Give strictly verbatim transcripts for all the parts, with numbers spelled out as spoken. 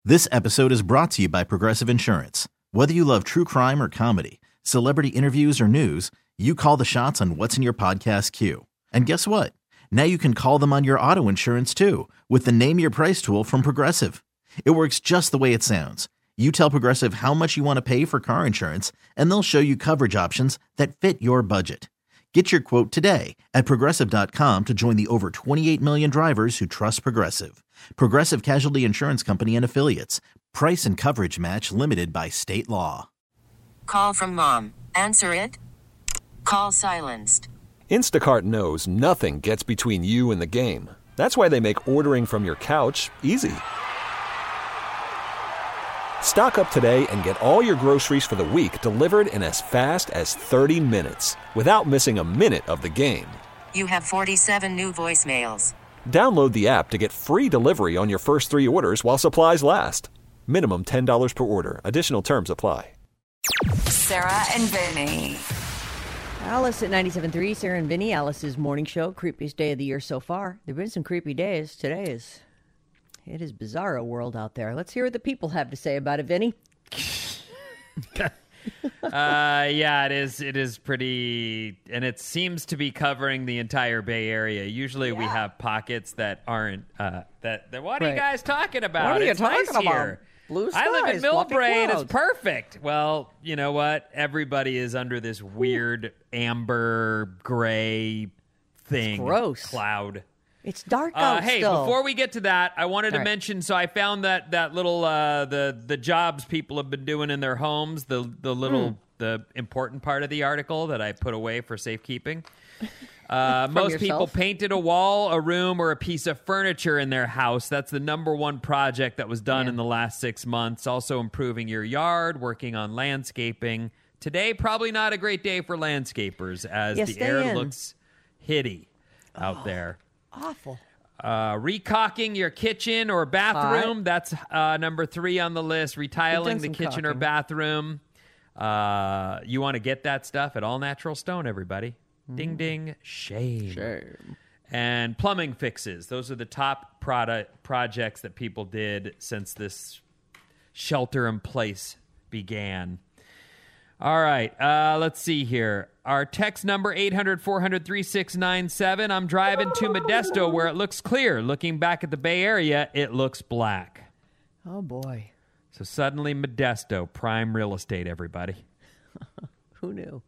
This episode is brought to you by Progressive Insurance. Whether you love true crime or comedy, celebrity interviews or news, you call the shots on what's in your podcast queue. And guess what? Now you can call them on your auto insurance too with the Name Your Price tool from Progressive. It works just the way it sounds. You tell Progressive how much you want to pay for car insurance, and they'll show you coverage options that fit your budget. Get your quote today at Progressive dot com to join the over twenty-eight million drivers who trust Progressive. Progressive Casualty Insurance Company and Affiliates. Price and coverage match limited by state law. Call from mom. Answer it. Call silenced. Instacart knows nothing gets between you and the game. That's why they make ordering from your couch easy. Stock up today and get all your groceries for the week delivered in as fast as thirty minutes without missing a minute of the game. You have forty-seven new voicemails. Download the app to get free delivery on your first three orders while supplies last. Minimum ten dollars per order. Additional terms apply. Sarah and Vinny. Alice at ninety-seven point three, Sarah and Vinny, Alice's morning show. Creepiest day of the year so far. There have been some creepy days. Today is, it is bizarro world out there. Let's hear what the people have to say about it, Vinny. uh, yeah, it is. It is pretty, and it seems to be covering the entire Bay Area. Usually yeah. we have pockets that aren't, uh, that, that, what right. are you guys talking about? What are you it's talking nice about? Here. Blue skies, I live in Millbrae and it's clouds. perfect. Well, you know what? Everybody is under this weird Ooh. amber gray thing. It's gross. Cloud. It's dark uh, out hey, still. Before we get to that, I wanted All to right. mention, so I found that that little, uh, the the jobs people have been doing in their homes, the, the little, mm. the important part of the article that I put away for safekeeping. Uh, most yourself? people painted a wall, a room, or a piece of furniture in their house. That's the number one project that was done yeah. in the last six months. Also improving your yard, working on landscaping. Today, probably not a great day for landscapers as yeah, the air in. looks hitty out oh, there. Awful. Uh, recocking your kitchen or bathroom. Hot. That's uh, number three on the list. Retiling the kitchen caulking. or bathroom. Uh, you want to get that stuff at All Natural Stone, everybody. Ding, ding, shame. Shame. And plumbing fixes. Those are the top product projects that people did since this shelter in place began. All right, uh, let's see here. Our text number, eight hundred, four hundred, thirty-six ninety-seven. I'm driving to Modesto where it looks clear. Looking back at the Bay Area, it looks black. Oh, boy. So suddenly Modesto, prime real estate, everybody. Who knew?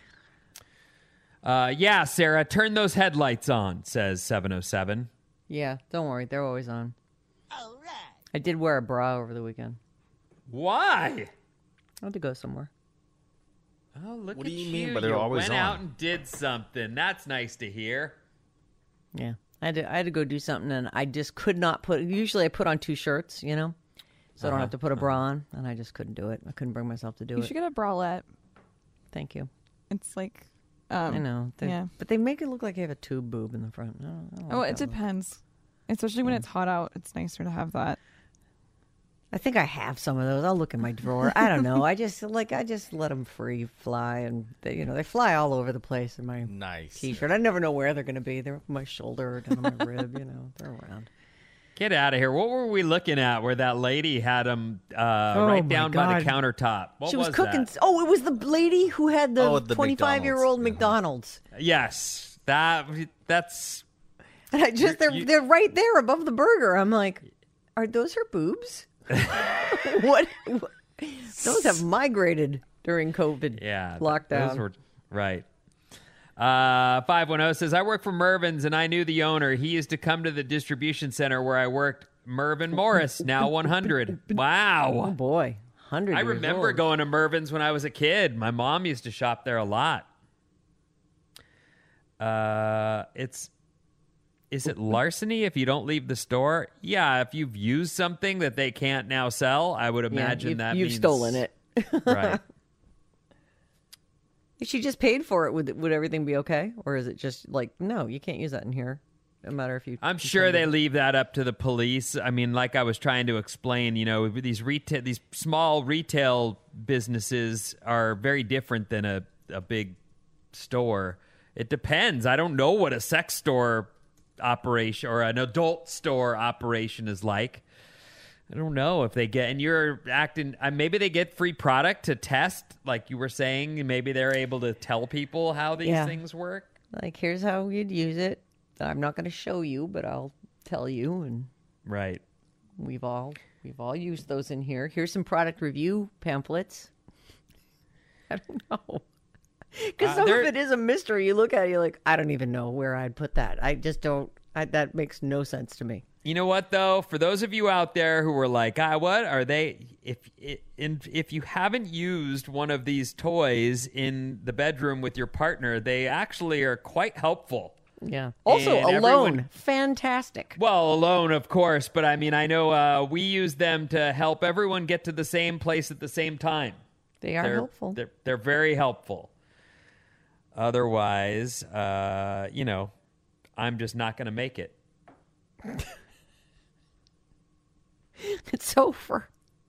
Uh, yeah, Sarah, turn those headlights on, says seven oh seven. Yeah, don't worry. They're always on. All right. I did wear a bra over the weekend. Why? I had to go somewhere. Oh, look what at do you you. mean, but they're you always went on? out and did something. That's nice to hear. Yeah, I had to, I had to go do something, and I just could not put... Usually I put on two shirts, you know, so uh-huh. I don't have to put a bra on, and I just couldn't do it. I couldn't bring myself to do you it. You should get a bralette. Thank you. It's like... Um, I know. Yeah. But they make it look like you have a tube boob in the front. I don't, I don't oh, like it that depends. Look. Especially when yeah. it's hot out. It's nicer to have that. I think I have some of those. I'll look in my drawer. I don't know. I just like I just let them free fly, and they, you know, they fly all over the place in my nice t-shirt. I never know where they're going to be. They're up my shoulder, down on my rib. You know, they're around. Get out of here. What were we looking at where that lady had them uh, oh right down God. by the countertop? What she was, was cooking. That? Oh, it was the lady who had the oh, twenty-five-year-old McDonald's. McDonald's. Yes, that that's. And I just they're you, they're right there above the burger. I'm like, are those her boobs? what, what? Those have migrated during COVID. Yeah, lockdown. Those were, right. Uh, five one zero says, I work for Mervin's and I knew the owner. He used to come to the distribution center where I worked. Mervyn Morris, now one hundred. Wow. Oh, boy. one hundred I remember old. going to Mervin's when I was a kid. My mom used to shop there a lot. Uh, it's, is it larceny if you don't leave the store? Yeah, if you've used something that they can't now sell, I would imagine yeah, you've, that you've means... stolen it. Right. If she just paid for it, would would everything be okay? Or is it just like, no, you can't use that in here? No matter if you... I'm sure they leave that up to the police. I mean, like I was trying to explain, you know, these retail, these small retail businesses are very different than a, a big store. It depends. I don't know what a sex store operation or an adult store operation is like. I don't know if they get, and you're acting, uh, maybe they get free product to test, like you were saying. Maybe they're able to tell people how these Yeah. things work. Like, here's how you'd use it. I'm not going to show you, but I'll tell you. And Right. we've all we've all used those in here. Here's some product review pamphlets. I don't know. Because Uh, some there- of it is a mystery. You look at it, you're like, I don't even know where I'd put that. I just don't. I, that makes no sense to me. You know what, though? For those of you out there who were like, ah, what are they? If if you haven't used one of these toys in the bedroom with your partner, they actually are quite helpful. Yeah. Also, And alone, everyone- fantastic. Well, alone, of course, but I mean, I know uh, we use them to help everyone get to the same place at the same time. They are They're, helpful. They're, they're very helpful. Otherwise, uh, you know, I'm just not going to make it. It's over.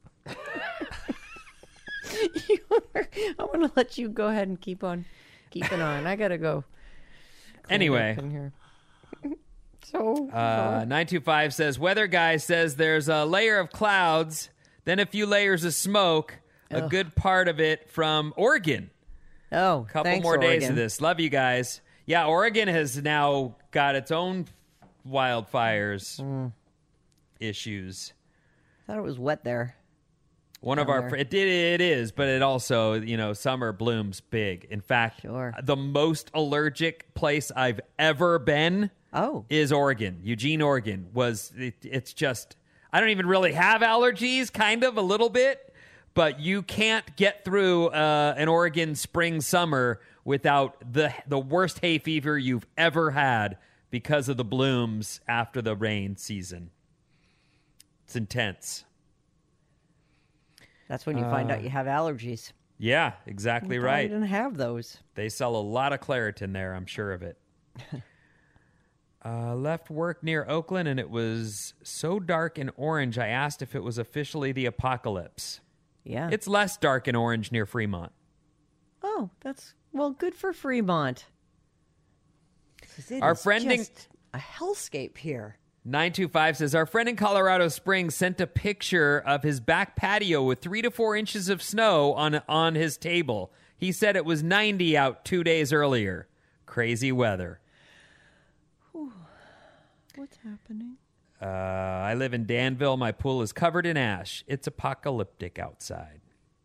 You are- I'm going to let you go ahead and keep on keeping on. I got to go. clean Anyway. up in here. So, Uh, nine two five says, Weather Guy says there's a layer of clouds, then a few layers of smoke, a Ugh. good part of it from Oregon. oh, Couple thanks, more days Oregon. of this. Love you guys. Yeah, Oregon has now got its own wildfires Hmm. issues. Thought it was wet there. One of Down our there. fr- it did it is, but it also, you know, summer blooms big. In fact, Sure. the most allergic place I've ever been Oh, is Oregon. Eugene, Oregon was it, it's just I don't even really have allergies, kind of a little bit, but you can't get through uh, an Oregon spring summer without the the worst hay fever you've ever had because of the blooms after the rain season. It's intense. that's when you find out you have allergies. Yeah, exactly I right. didn't have those. They sell a lot of Claritin there, I'm sure of it. uh, left work near Oakland, and it was so dark and orange, I asked if it was officially the apocalypse. Yeah. It's less dark and orange near Fremont. oh, that's well, good for Fremont. 'Cause it Our is friend in- just a hellscape here. nine two five says, our friend in Colorado Springs sent a picture of his back patio with three to four inches of snow on, on his table. He said it was ninety out two days earlier. Crazy weather. What's happening? Uh, I live in Danville. My pool is covered in ash. It's apocalyptic outside.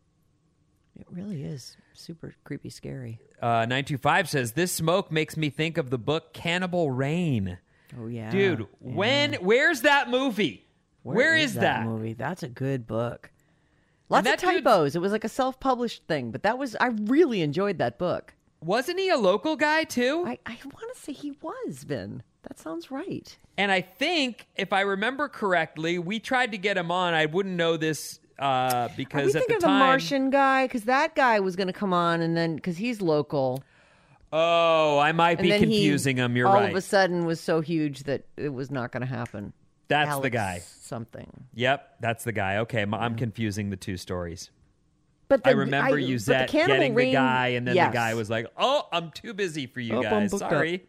It really is super creepy, scary. Uh, nine two five says, this smoke makes me think of the book Cannibal Rain. Oh yeah, Dude, when, where's that movie? Where is, that? movie? That's a good book. Lots that of dude's- typos. It was like a self-published thing, but that was I really enjoyed that book. Wasn't he a local guy too? I, I want to say he was, Vin. That sounds right. And I think, if I remember correctly, we tried to get him on. I wouldn't know this uh, Are we because at thinking the of the time. Martian guy? Because that guy was going to come on, and then because he's local, Oh, I might and be then confusing he, him. You're all right. of a sudden was so huge that it was not going to happen. That's the Alex guy. Something. Yep, that's the guy. Okay, m- I'm confusing the two stories. But the, I remember I, Uzette but the Cannibal getting Rain, the guy, and then yes. the guy was like, "Oh, I'm too busy for you Oh, I'm guys. booked up." Sorry."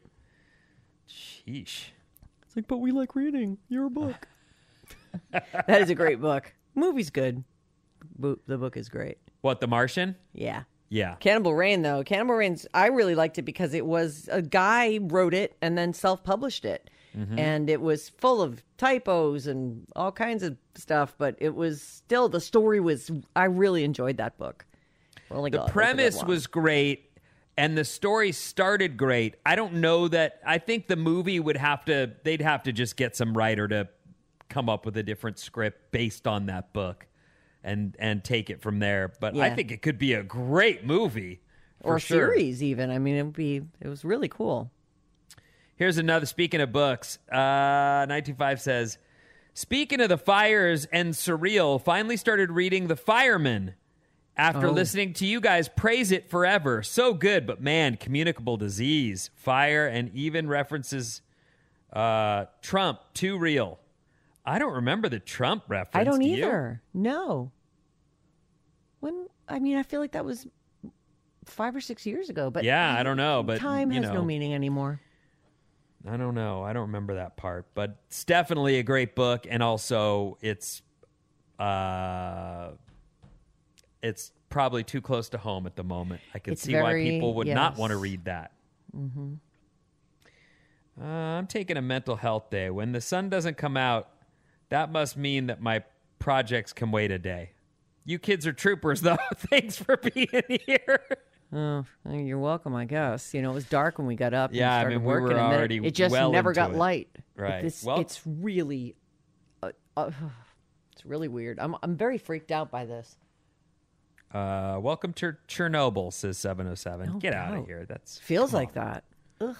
Sheesh. It's like, but we like reading. You're a book. That is a great book. Movie's good. Bo- The book is great. What, The Martian? Yeah. Yeah. Cannibal Rain, though. Cannibal Rain's, I really liked it because it was a guy wrote it and then self-published it. Mm-hmm. And it was full of typos and all kinds of stuff, but it was still, the story was, I really enjoyed that book. We're only The got- premise we're was great, and the story started great. I don't know that. I think the movie would have to. They'd have to just get some writer to come up with a different script based on that book, and and take it from there. But I Yeah. think it could be a great movie for or sure. series even. I mean, it would be, it was really cool. Here's another. Speaking of books, uh, nine two five says, speaking of the fires and surreal, finally started reading The Fireman. After Oh. listening to you guys praise it forever. So good, but man, communicable disease, fire, and even references uh, Trump, too real. I don't remember the Trump reference. I don't do you? either. No. When, I mean, I feel like that was five or six years ago, but Yeah, I don't know, but, time you has no know. meaning anymore. I don't know. I don't remember that part. But it's definitely a great book, and also it's uh, it's probably too close to home at the moment. I can It's see why very- people would not yes. want to read that. Mm-hmm. Uh, I'm taking a mental health day. When the sun doesn't come out, that must mean that my projects can wait a day. You kids are troopers, though. Thanks for being here. Oh, you're welcome, I guess. You know, it was dark when we got up. Yeah, I and started mean, we working, were and then already it, it just well never into got it. light. Right. This, Well- it's really, uh, uh, it's really weird. I'm I'm very freaked out by this. Uh, welcome to Chernobyl, says seven oh seven. No Get out doubt. of here. That's Feels come like on. that. Ugh.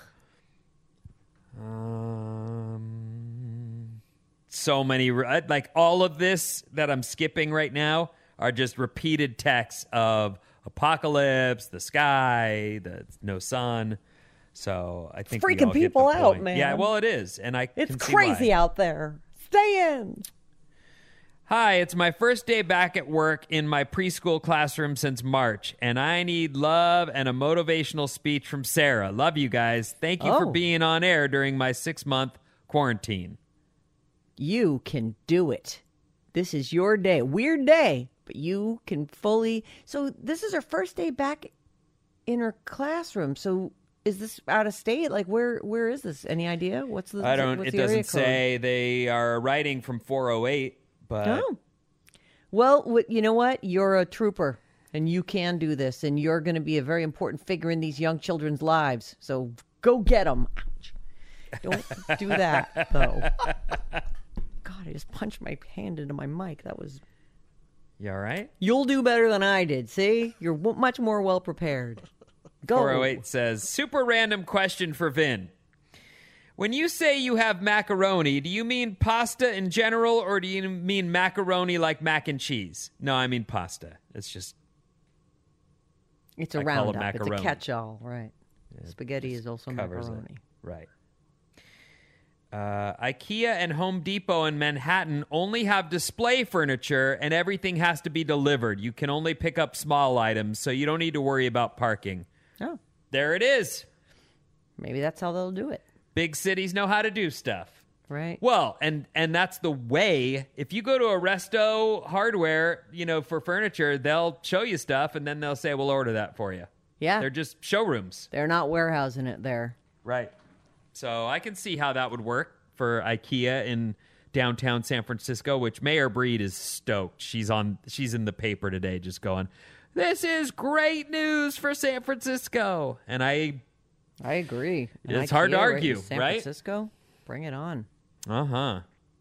Um, so many, re- like all of this that I'm skipping right now are just repeated texts of apocalypse, the sky, the no sun. So I think we freaking all get the people out, point. man. Yeah, well, it is, and I It's can see crazy why. out there. Stay in. Hi, it's my first day back at work in my preschool classroom since March, and I need love and a motivational speech from Sarah. Love you guys. Thank you for Oh. being on air during my six-month quarantine. You can do it. This is your day. Weird day, but you can fully. So this is her first day back in her classroom. So is this out of state? Like where? Where is this? Any idea? What's the? I don't. What's It the area doesn't code? say. They are writing from four oh eight, but Oh. Well, wh- you know what? You're a trooper, and you can do this, and you're going to be a very important figure in these young children's lives. So go get them. Ouch. Don't do that, though. God, I just punched my hand into my mic. That was. you all right? You'll do better than I did. See, you're w- much more well prepared. Go. four oh eight says, super random question for Vin. When you say you have macaroni, do you mean pasta in general, or do you mean macaroni like mac and cheese? No, I mean pasta. It's just It's a I call it roundup. It's a macaroni. catch-all, right? Spaghetti is also covers macaroni. it. Right. Uh, IKEA and Home Depot in Manhattan only have display furniture, and everything has to be delivered. You can only pick up small items, so you don't need to worry about parking. Oh, There it is. maybe that's how they'll do it, Big cities know how to do stuff. right? Well, and and that's the way. If you go to a Resto Hardware, you know, for furniture, they'll show you stuff, and then they'll say, "We'll order that for you." Yeah, They're just showrooms. they're not warehousing it there. Right. So I can see how that would work for IKEA in downtown San Francisco, which Mayor Breed is stoked. She's on she's in the paper today just going, "This is great news for San Francisco." And I I agree. And It's hard to IKEA right in argue, San right? Francisco, bring it on. Uh-huh.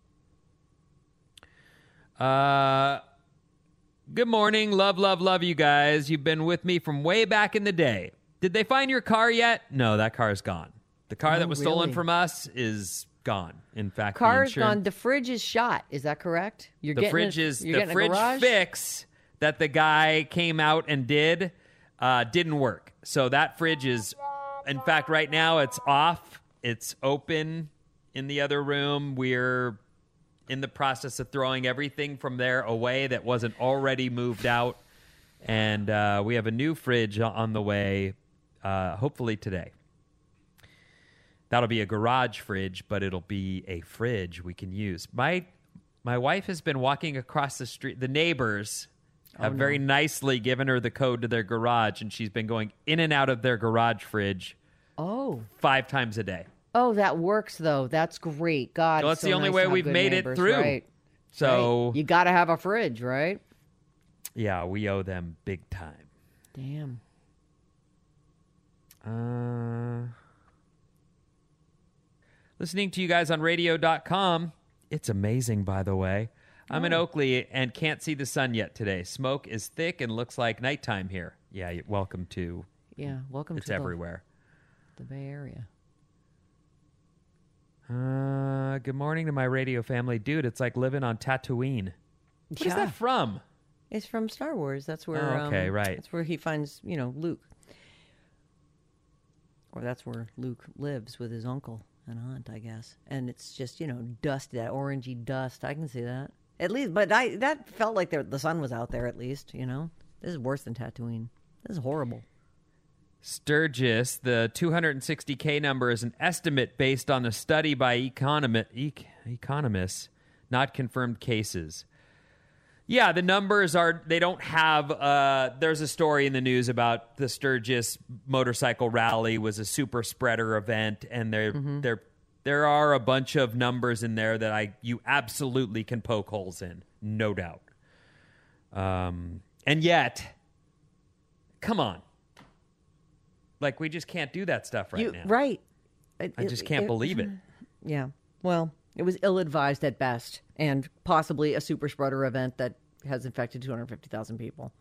Uh Good morning. Love, love, love you guys. You've been with me from way back in the day. Did they find your car yet? No, that car's gone. The car Oh, that was stolen really? from us is gone. In fact, the Car's insurance- gone. The fridge is shot. Is that correct? You're the getting fridge a, is you're the getting a fridge garage? fix that the guy came out and did uh, didn't work. So that fridge is, in fact, right now it's off. It's open in the other room. We're in the process of throwing everything from there away that wasn't already moved out, and uh, we have a new fridge on the way, uh, hopefully today. That'll be a garage fridge, but it'll be a fridge we can use. My my wife has been walking across the street. The neighbors have very nicely given her the code to their garage, and she's been going in and out of their garage fridge Oh, five times a day. oh, that works though. That's great. God, Well, it's that's the so only nice way to have we've good made it neighbors, through. Right. So, right. You got to have a fridge, right? yeah, we owe them big time. Damn. Uh, listening to you guys on radio dot com. It's amazing, by the way. I'm in Oakley and can't see the sun yet today. Smoke is thick and looks like nighttime here. Yeah, you're welcome to. Yeah. Welcome It's to the- everywhere. The, Bay Area. Uh, good morning to my radio family. Dude, it's like living on Tatooine. What is Yeah. that from? It's from Star Wars. That's where. Oh, okay, um, right. That's where he finds, you know, Luke. Or that's where Luke lives with his uncle and aunt, I guess. And it's just, you know, dust, that orangey dust. I can see that. At least, but I that felt like there, the sun was out there at least, you know. This is worse than Tatooine. This is horrible. Sturgis, the two hundred sixty K number is an estimate based on a study by economi- ec- economists, not confirmed cases. Yeah, the numbers are, they don't have, uh, there's a story in the news about the Sturgis motorcycle rally was a super spreader event, and there, mm-hmm. there, there are a bunch of numbers in there that I, you absolutely can poke holes in, no doubt. Um, and yet, come on. Like, we just can't do that stuff right you, now. Right. I just can't it, believe it. Yeah. Well, it was ill-advised at best, and possibly a super spreader event that has infected two hundred fifty thousand people.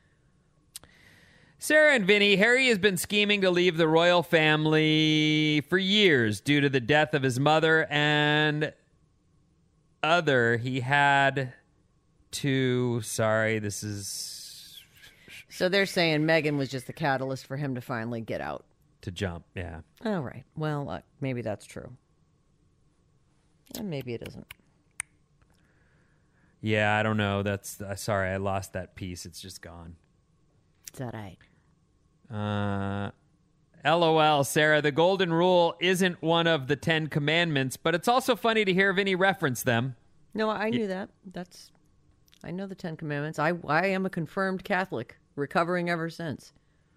Sarah and Vinny, Harry has been scheming to leave the royal family for years due to the death of his mother and other. He had to, sorry, this is... So they're saying Meghan was just the catalyst for him to finally get out. To jump, yeah. All right. Well, uh, maybe that's true. And maybe it isn't. Yeah, I don't know. That's uh, sorry, I lost that piece. It's just gone. Is that right? Uh, LOL, Sarah. The golden rule isn't one of the Ten Commandments, but it's also funny to hear Vinny reference them. No, I knew that. That's. I know the Ten Commandments. I I am a confirmed Catholic, recovering ever since.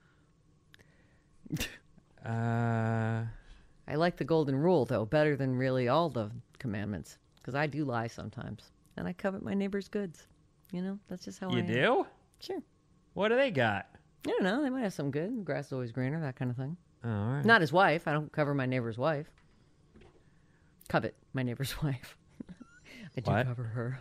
Uh, I like the golden rule, though, better than really all the commandments, because I do lie sometimes, and I covet my neighbor's goods. You know, that's just how you I am. You do? Sure. What do they got? I don't know. They might have some good. Grass is always greener, that kind of thing. Oh, all right. Not his wife. I don't cover my neighbor's wife. Covet my neighbor's wife. I do what? cover her.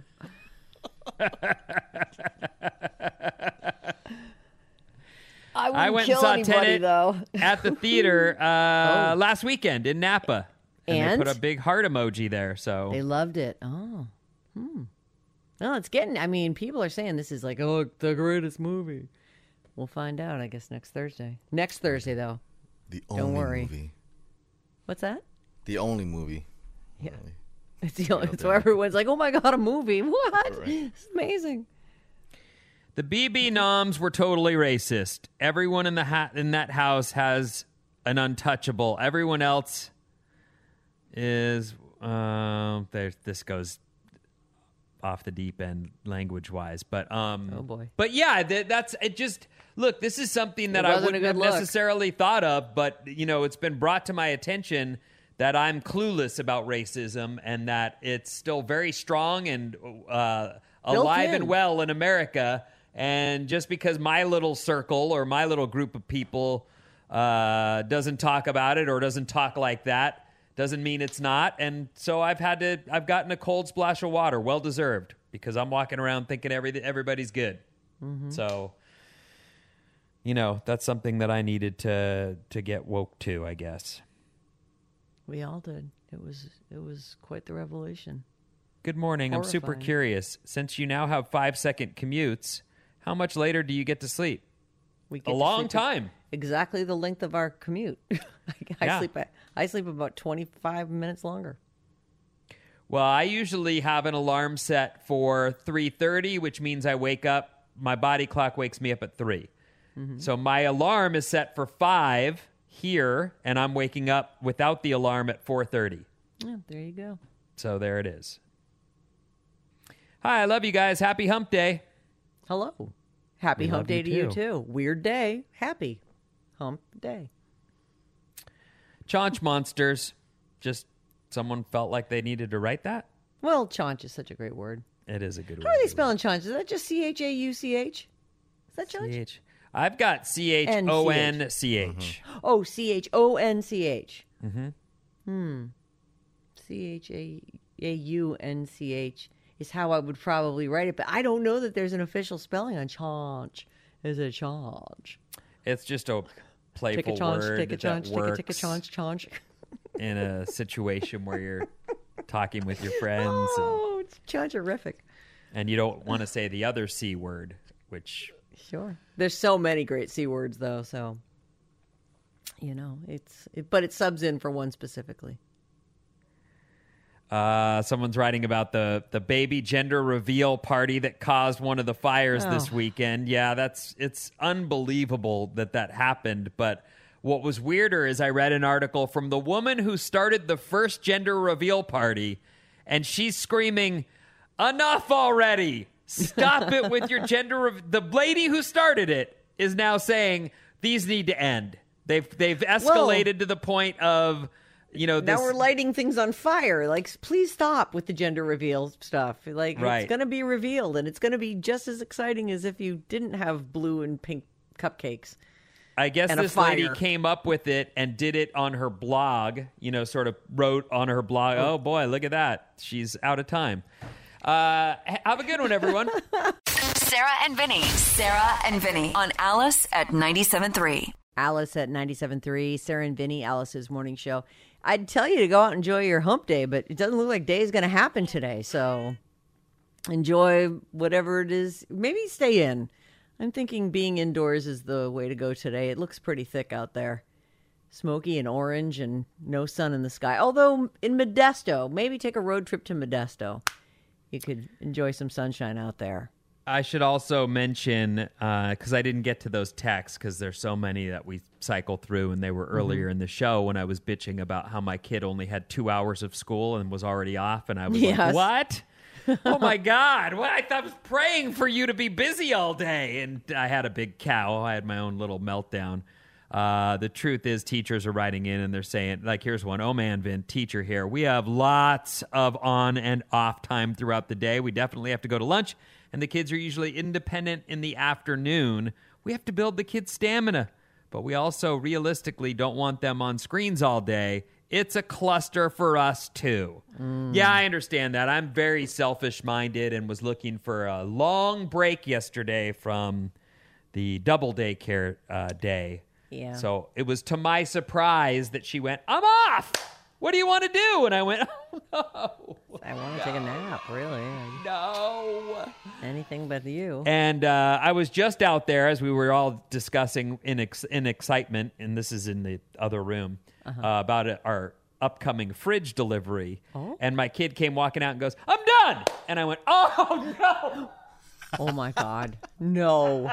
I, I went and kill saw anybody, Tenet though. at the theater uh, oh. last weekend in Napa. And, and they put a big heart emoji there. So they loved it. Oh. Hmm. Well, it's getting, I mean, people are saying this is like, oh, the greatest movie. We'll find out, I guess, next Thursday. Next Thursday, though. The only Don't worry. movie. What's that? The only movie. Yeah. Really. It's, the only, it's where everyone's like, oh my God, a movie. What? Right. It's amazing. The B B noms were totally racist. Everyone in the ha- in that house has an untouchable. Everyone else is, uh, there. This goes off the deep end language wise, but um, oh boy. But yeah, th- that's it. Just look, this is something that It I wasn't a wouldn't good have look. necessarily thought of, but you know, it's been brought to my attention that I'm clueless about racism and that it's still very strong and uh, alive in. and well in America. And just because my little circle or my little group of people uh, doesn't talk about it or doesn't talk like that, doesn't mean it's not. And so I've had to, I've gotten a cold splash of water, well deserved, because I'm walking around thinking every, everybody's good. Mm-hmm. So, you know, that's something that I needed to to get woke to, I guess. We all did. It was it was quite the revelation. Good morning. Horrifying. I'm super curious. Since you now have five second commutes, how much later do you get to sleep? We get a to long sleep time. Exactly the length of our commute. I Yeah. sleep. I sleep about twenty-five minutes longer. Well, I usually have an alarm set for three thirty, which means I wake up. My body clock wakes me up at three. Mm-hmm. So my alarm is set for five here, and I'm waking up without the alarm at four thirty. Yeah, there you go. So there it is. Hi, I love you guys. Happy hump day. Hello. Happy We hump love day you to you, too. too. Weird day. Happy hump day. Chaunch monsters. Just someone felt like they needed to write that. Well, chaunch is such a great word. It is a good word. How are they spelling chaunch? Is that just C H A U C H? Is that chaunch? C H. I've got C H O N C H. Oh, C H O N C H. Mm-hmm. Hmm. C H A U N C H is how I would probably write it, but I don't know that there's an official spelling on chaunch. Is it chaunch? It's just a playful Tick a chaunch, word tick a that chaunch, tick a works tick a chaunch, chaunch. in a situation where you're talking with your friends and, Oh, it's chauncherific. and you don't want to say the other C word, which Sure. There's so many great C words, though, so, you know, it's, it, but it subs in for one specifically. uh, someone's writing about the, the baby gender reveal party that caused one of the fires Oh. this weekend. Yeah, that's it's unbelievable that that happened. But what was weirder is I read an article from the woman who started the first gender reveal party, and she's screaming, "Enough already! Stop it with your gender. Re- the lady who started it is now saying these need to end. They've they've escalated Well, to the point of, you know, this. Now we're lighting things on fire. Like, please stop with the gender reveal stuff. Like, Right. it's going to be revealed, and it's going to be just as exciting as if you didn't have blue and pink cupcakes. I guess and a this lady fire. came up with it and did it on her blog, you know, sort of wrote on her blog, oh boy, look at that. She's out of time. Uh, have a good one, everyone. Sarah and Vinny. Sarah and Vinny on Alice at ninety-seven point three. Alice at ninety-seven point three, Sarah and Vinny, Alice's morning show. I'd tell you to go out and enjoy your hump day, but it doesn't look like day is going to happen today. So enjoy whatever it is. Maybe stay in. I'm thinking being indoors is the way to go today. It looks pretty thick out there. Smoky and orange and no sun in the sky. Although in Modesto, maybe take a road trip to Modesto. You could enjoy some sunshine out there. I should also mention, because I didn't get to those texts because there's so many that we cycle through, and they were earlier Mm-hmm. in the show when I was bitching about how my kid only had two hours of school and was already off, and I was Yes. like, what? Oh, my God. What? I thought I was praying for you to be busy all day. And I had a big cow. I had my own little meltdown. Uh, the truth is teachers are writing in and they're saying, like, here's one. Oh, man, Vin, teacher here. We have lots of on and off time throughout the day. We definitely have to go to lunch, and the kids are usually independent in the afternoon. We have to build the kids' stamina, but we also realistically don't want them on screens all day. It's a cluster for us, too. Mm. Yeah, I understand that. I'm very selfish-minded and was looking for a long break yesterday from the double daycare uh, day. Yeah. So it was to my surprise that she went, I'm off! What do you want to do? And I went, oh, no. I want to take a nap, really. No. Anything but you. And uh, I was just out there as we were all discussing in ex- in excitement, and this is in the other room, uh-huh. uh, about it, our upcoming fridge delivery. Oh? And my kid came walking out and goes, I'm done! And I went, oh, no! Oh, my God. No.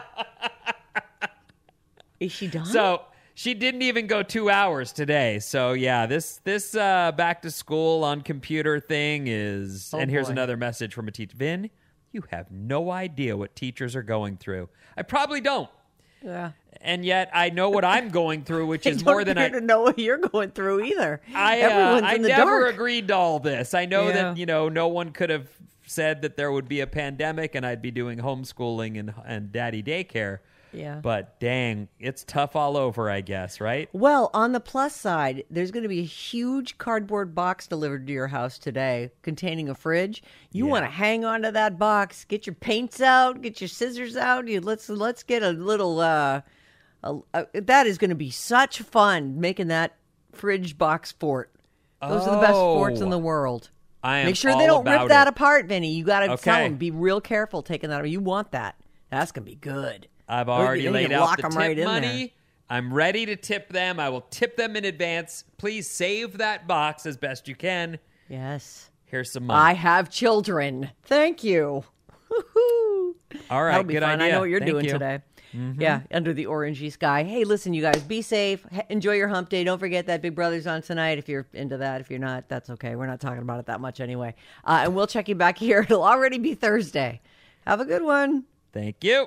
Is she done? So she didn't even go two hours today. So, yeah, this this uh, back to school on computer thing is... Oh, and here's boy. another message from a teacher. Vin, you have no idea what teachers are going through. I probably don't. Yeah. And yet I know what I'm going through, which I is don't more than appear I... to know what you're going through either. I, uh, Everyone's I in the never dark. agreed to all this. I know Yeah. that, you know, no one could have said that there would be a pandemic and I'd be doing homeschooling and, and daddy daycare. Yeah. But dang, it's tough all over, I guess, right? Well, on the plus side, there's going to be a huge cardboard box delivered to your house today containing a fridge. You Yeah. want to hang on to that box, get your paints out, get your scissors out. You, let's let's get a little. Uh, a, a, that is going to be such fun making that fridge box fort. Those are the best forts in the world. I am Make sure all they don't rip about that it. apart, Vinny. You got to Okay. tell them, be real careful taking that. You want that. That's going to be good. I've Or you already can laid lock out the 'em tip right in money. there. I'm ready to tip them. I will tip them in advance. Please save that box as best you can. Yes. Here's some money. I have children. Thank you. Woo-hoo. All right, That'll be good fun. I idea. know what you're Thank doing you. today. Yeah, under the orangey sky. Hey, listen, you guys, be safe. H- Enjoy your hump day. Don't forget that Big Brother's on tonight. If you're into that, if you're not, that's okay. We're not talking about it that much anyway. Uh, and we'll check you back here. It'll already be Thursday. Have a good one. Thank you.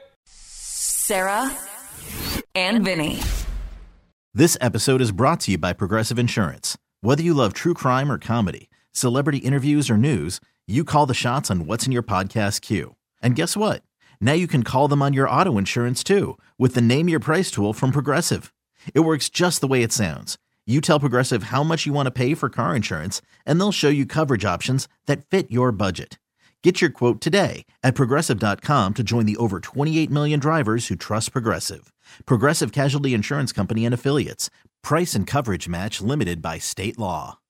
Sarah and Vinny. This episode is brought to you by Progressive Insurance. Whether you love true crime or comedy, celebrity interviews or news, you call the shots on what's in your podcast queue. And guess what? Now you can call them on your auto insurance too with the Name Your Price tool from Progressive. It works just the way it sounds. You tell Progressive how much you want to pay for car insurance, and they'll show you coverage options that fit your budget. Get your quote today at Progressive dot com to join the over twenty-eight million drivers who trust Progressive. Progressive Casualty Insurance Company and Affiliates. Price and coverage match limited by state law.